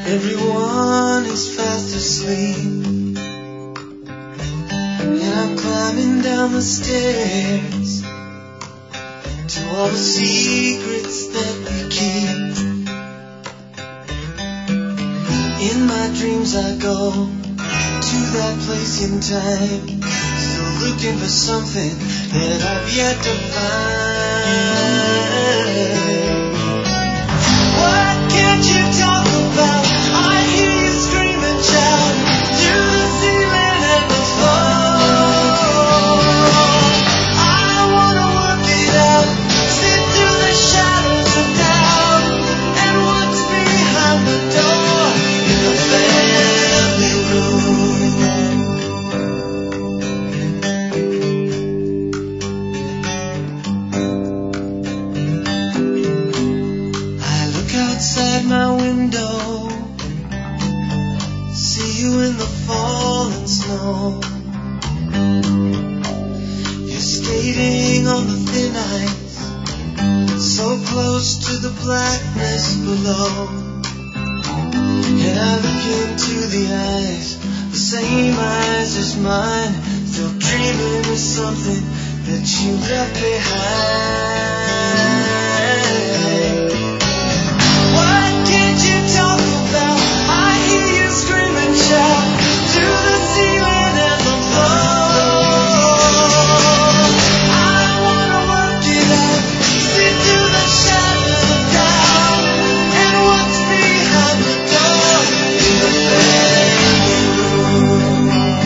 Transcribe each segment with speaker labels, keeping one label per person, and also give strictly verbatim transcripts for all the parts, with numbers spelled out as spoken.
Speaker 1: Everyone is fast asleep, and I'm climbing down the stairs to all the secrets that we keep. In my dreams I go to that place in time, still looking for something that I've yet to find. What can't you talk about? I hear you scream and shout to the ceiling and the floor. I wanna work it out, sit through the shadows of doubt, and what's behind the door in the family room. I look outside my window, see you in the falling snow. You're skating on the thin ice, so close to the blackness below. And I look into the eyes, the same eyes as mine, still dreaming of something that you left behind. What can't you talk about? I hear you scream and shout to the ceiling and the floor. I wanna work it out, sit through the shadows of doubt, and what's behind the door in the family room.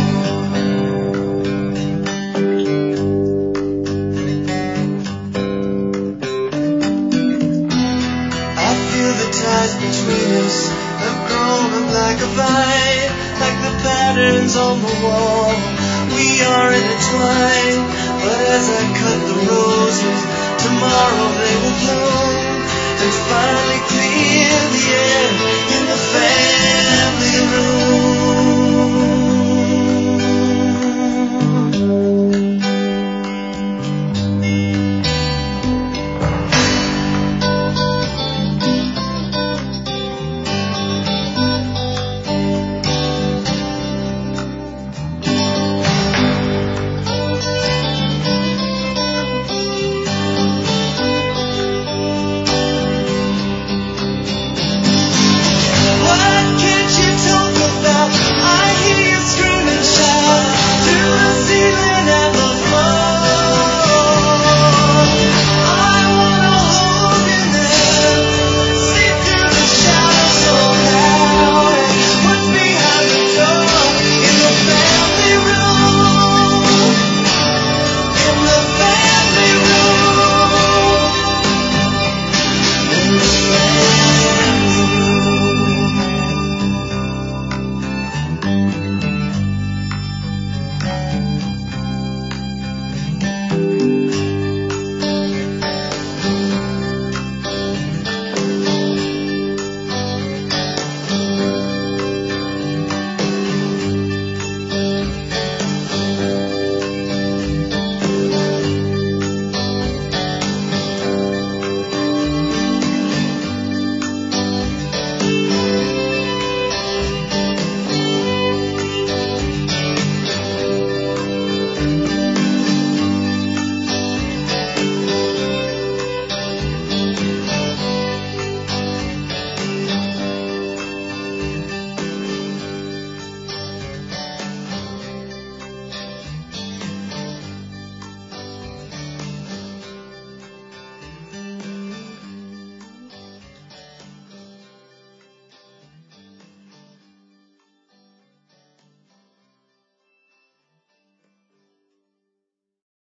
Speaker 1: I feel the ties between us have grown like a vine, like the patterns on the wall. We are intertwined, but as I cut the roses, tomorrow they will bloom and finally clear the air in the family room. What can't you talk about? I hear you scream and shout to the ceiling and the floor. I wanna hold you there, see through the shadows so loud, and what's behind the door in the family room, in the family room, in the family room.